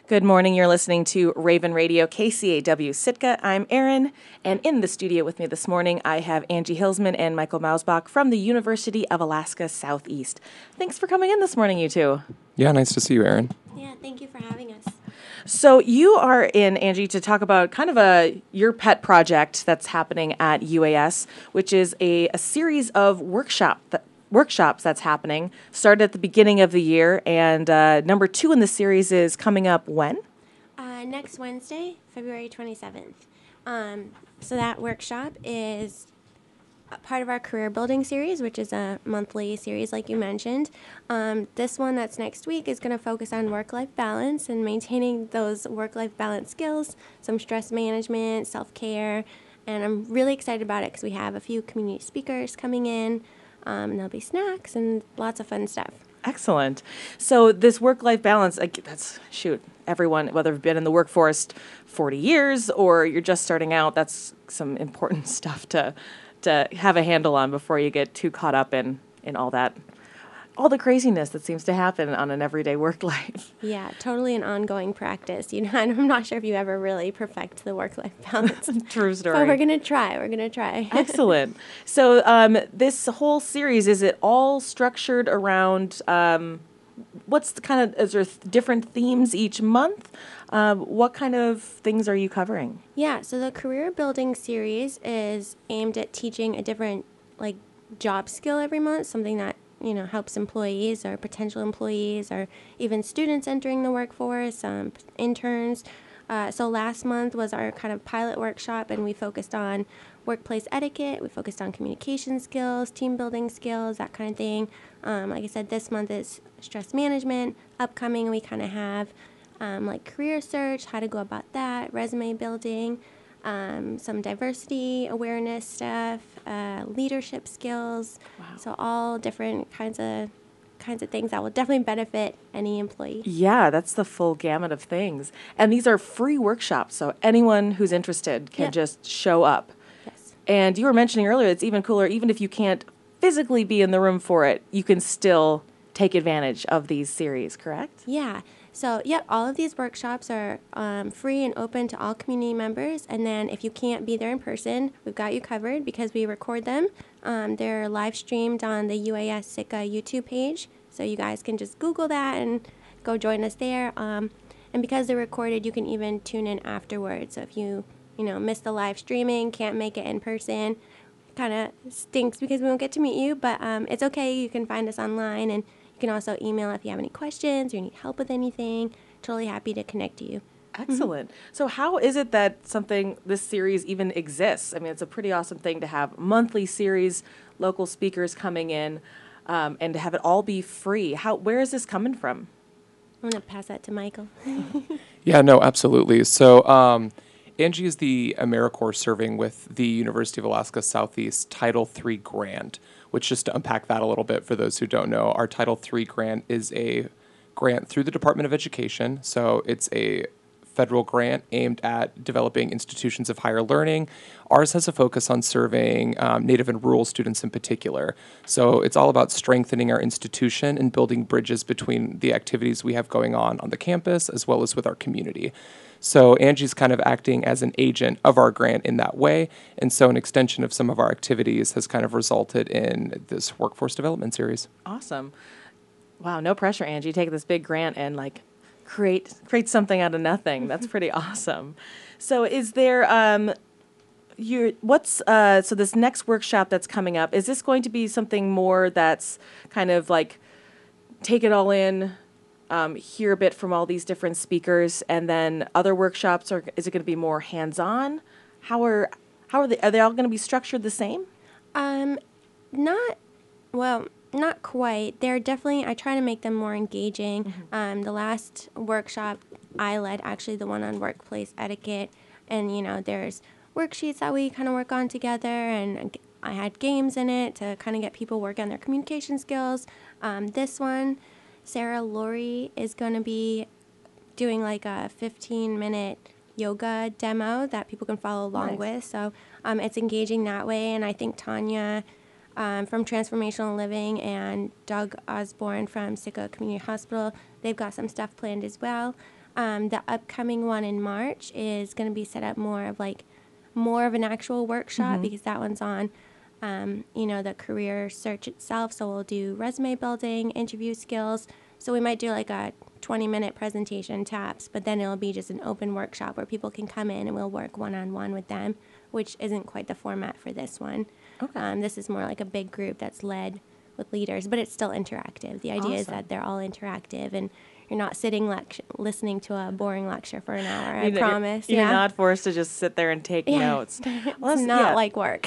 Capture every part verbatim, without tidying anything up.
Good morning. You're listening to Raven Radio, K C A W Sitka. I'm Erin, and in the studio with me this morning, I have Angie Hilsman and Michael Mausbach from the University of Alaska Southeast. Thanks for coming in this morning, you two. Yeah, nice to see you, Erin. Yeah, thank you for having us. So you are in, Angie, to talk about kind of a your pet project that's happening at U A S, which is a, a series of workshop that workshops that's happening. Started at the beginning of the year, and uh, number two in the series is coming up when? Uh, next Wednesday, February twenty-seventh. Um, so that workshop is a part of our career building series, which is a monthly series like you mentioned. Um, this one that's next week is going to focus on work-life balance and maintaining those work-life balance skills, some stress management, self-care, and I'm really excited about it because we have a few community speakers coming in. Um, and there'll be snacks and lots of fun stuff. Excellent. So this work-life balance, like, that's, shoot, everyone, whether you've been in the workforce forty years or you're just starting out, that's some important stuff to to have a handle on before you get too caught up in, in all that, all the craziness that seems to happen on an everyday work life. Yeah, totally an ongoing practice. You know, I'm not sure if you ever really perfect the work-life balance. True story. But we're going to try. We're going to try. Excellent. So um, this whole series, is it all structured around, um, what's the kind of, is there th- different themes each month? Uh, what kind of things are you covering? Yeah, so the career building series is aimed at teaching a different, like, job skill every month, something that you know, helps employees or potential employees or even students entering the workforce, um, interns. Uh, so last month was our kind of pilot workshop, and we focused on workplace etiquette. We focused on communication skills, team building skills, that kind of thing. Um, like I said, this month is stress management. Upcoming, we kind of have um, like career search, how to go about that, resume building, Um, some diversity awareness stuff, uh, leadership skills. Wow. So all different kinds of kinds of things that will definitely benefit any employee. Yeah, that's the full gamut of things. And these are free workshops, so anyone who's interested can Yep. just show up. Yes. And you were mentioning earlier, it's even cooler, even if you can't physically be in the room for it, you can still take advantage of these series, correct? Yeah. So, yep, all of these workshops are um, free and open to all community members. And then if you can't be there in person, we've got you covered because we record them. Um, they're live streamed on the U A S Sitka YouTube page. So you guys can just Google that and go join us there. Um, and because they're recorded, you can even tune in afterwards. So if you, you know, miss the live streaming, can't make it in person, kind of stinks because we won't get to meet you. But um, it's okay. You can find us online, and you can also email if you have any questions or need help with anything. Totally happy to connect to you. Excellent. Mm-hmm. So how is it that something, this series even exists? I mean, it's a pretty awesome thing to have monthly series, local speakers coming in, um, and to have it all be free. How, where is this coming from? I'm going to pass that to Michael. Yeah, no, absolutely. So um, Angie is the AmeriCorps serving with the University of Alaska Southeast Title three grant, which, just to unpack that a little bit for those who don't know, our Title three grant is a grant through the Department of Education. So it's a federal grant aimed at developing institutions of higher learning. Ours has a focus on serving um, Native and rural students in particular. So it's all about strengthening our institution and building bridges between the activities we have going on on the campus as well as with our community. So Angie's kind of acting as an agent of our grant in that way. And so an extension of some of our activities has kind of resulted in this workforce development series. Awesome. Wow, no pressure, Angie. Take this big grant and like create create something out of nothing. That's pretty awesome. So is there um your what's uh so this next workshop that's coming up, is this going to be something more that's kind of like take it all in, um, hear a bit from all these different speakers, and then other workshops, or is it going to be more hands-on? How are how are they are they all going to be structured the same? Um, not, well, not quite. They're definitely, I try to make them more engaging. Mm-hmm. Um, the last workshop I led, actually the one on workplace etiquette, and, you know, there's worksheets that we kind of work on together, and I had games in it to kind of get people work on their communication skills. Um, this one, Sarah Laurie is going to be doing like a fifteen minute yoga demo that people can follow along Nice. with. So um, it's engaging that way. And I think Tanya um, from Transformational Living and Doug Osborne from Sitka Community Hospital, they've got some stuff planned as well. Um, the upcoming one in March is going to be set up more of like more of an actual workshop because that one's on, um, you know, the career search itself. So we'll do resume building, interview skills. So we might do like a twenty minute presentation TAPS, but then it'll be just an open workshop where people can come in and we'll work one-on-one with them, which isn't quite the format for this one. Okay. Um, this is more like a big group that's led with leaders, but it's still interactive. The idea is Awesome. that they're all interactive and you're not sitting lect- listening to a boring lecture for an hour, I You know, you're- promise. You're yeah. not forced to just sit there and take Yeah. notes. It's that's- not yeah. like work.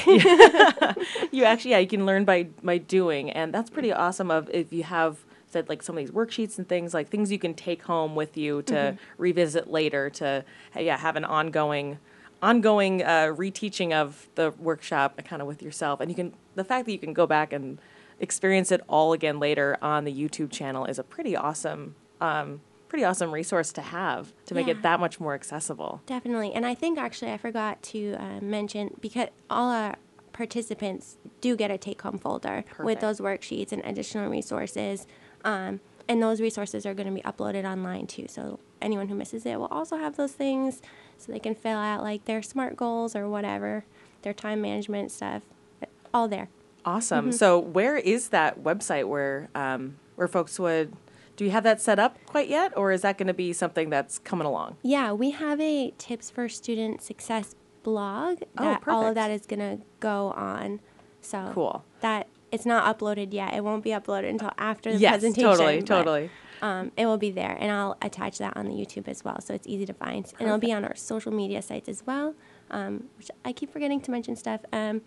You actually, yeah, you can learn by by doing, and that's pretty awesome. Of if you have said like some of these worksheets and things, like things you can take home with you to Mm-hmm. revisit later, to yeah have an ongoing ongoing uh, reteaching of the workshop kind of with yourself, and you can the fact that you can go back and experience it all again later on the YouTube channel is a pretty awesome. Um, pretty awesome resource to have to make Yeah. it that much more accessible. Definitely. And I think actually I forgot to uh, mention, because all our participants do get a take-home folder Perfect. with those worksheets and additional resources. Um, and those resources are going to be uploaded online too. So anyone who misses it will also have those things so they can fill out like their SMART goals or whatever, their time management stuff, all there. Awesome. Mm-hmm. So where is that website where um, where folks would, do you have that set up quite yet, or is that going to be something that's coming along? Yeah, we have a Tips for Student Success blog Oh, that all perfect. of that is going to go on. So Cool. that it's not uploaded yet. It won't be uploaded until after the Yes, presentation. totally, but, totally. Um, it will be there, and I'll attach that on the YouTube as well, so it's easy to find. And it'll be on our social media sites as well, um, which I keep forgetting to mention stuff. Um,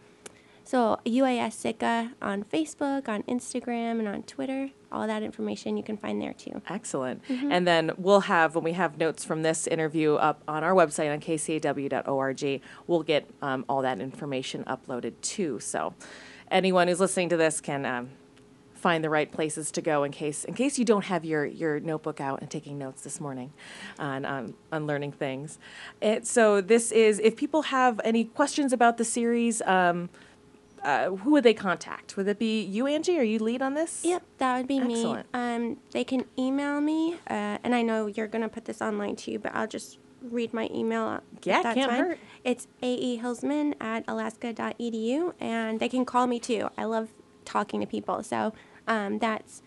so U A S S I C A on Facebook, on Instagram, and on Twitter. All that information you can find there too. Excellent. Mm-hmm. And then we'll have, when we have notes from this interview up on our website on k c a w dot org, we'll get um, all that information uploaded too. So anyone who's listening to this can um, find the right places to go in case in case you don't have your, your notebook out and taking notes this morning on, um, on learning things. It, so this is, if people have any questions about the series, um, uh, who would they contact? Would it be you, Angie? Are you lead on this? Yep, that would be Excellent. me. Um, they can email me, uh, and I know you're going to put this online too, but I'll just read my email. if Yeah, that's can't fine. hurt. It's aehilsman at alaska dot e d u, and they can call me too. I love talking to people, so um, that's,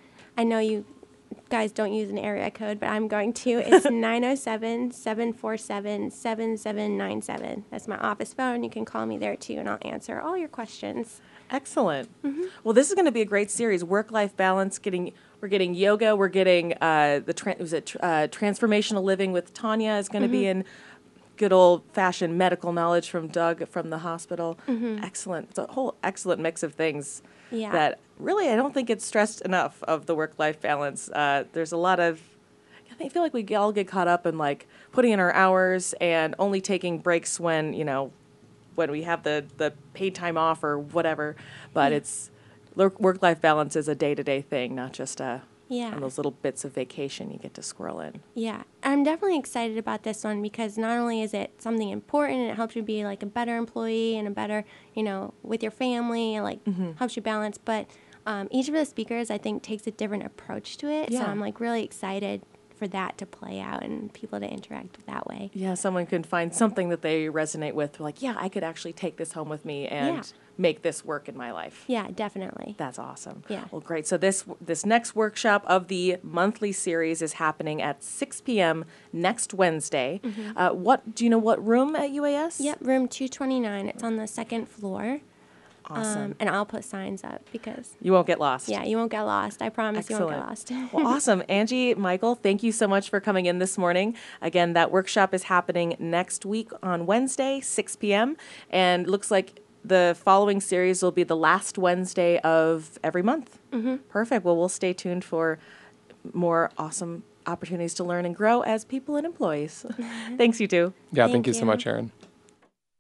I know you guys don't use an area code, but I'm going to. It's nine oh seven, seven four seven, seven seven nine seven. That's my office phone. You can call me there too, and I'll answer all your questions. Excellent. Well, this is going to be a great series. Work-life balance. Getting we're getting yoga. We're getting uh, the tra- was it tr- uh, transformational living with Tanya is going to be in. Good old-fashioned medical knowledge from Doug from the hospital. Excellent. It's a whole excellent mix of things Yeah. that really I don't think it's stressed enough of the work-life balance. Uh, there's a lot of I think- I feel like we all get caught up in like putting in our hours and only taking breaks when you know when we have the, the paid time off or whatever. But it's work life balance is a day to day thing, not just uh, Yeah. on those little bits of vacation you get to squirrel in. Yeah, I'm definitely excited about this one because not only is it something important and it helps you be like a better employee and a better, you know, with your family and like helps you balance, but um, each of the speakers I think takes a different approach to it. So Yeah. I'm like really excited for that to play out and people to interact that way. Yeah, someone can find something that they resonate with. Like, yeah, I could actually take this home with me and Yeah. make this work in my life. Yeah, definitely. That's awesome. Yeah. Well, great. So this this next workshop of the monthly series is happening at six p.m. next Wednesday. Uh, what do you know? What room at U A S? Yep, room two twenty-nine. It's on the second floor. Awesome. Um, and I'll put signs up because, You won't get lost. yeah, you won't get lost. I promise you won't Excellent. get lost. Well, awesome. Angie, Michael, thank you so much for coming in this morning. Again, that workshop is happening next week on Wednesday, six p.m. And looks like the following series will be the last Wednesday of every month. Mm-hmm. Perfect. Well, we'll stay tuned for more awesome opportunities to learn and grow as people and employees. Thanks, you two. Yeah, Thank thank, you so you. much, Erin.